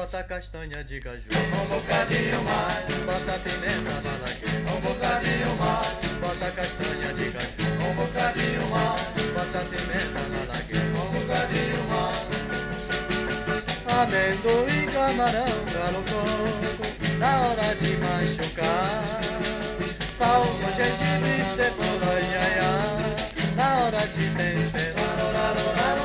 bota castanha de caju, um bocadinho mais, bota pimenta malagueta, um bocadinho mais, bota castanha de caju, um bocadinho mais, bota pimenta malagueta, um bocadinho mais, amendoim, camarão, galo coco, na hora de machucar, sal com gengibre, cebola e aiá, na hora de temperar.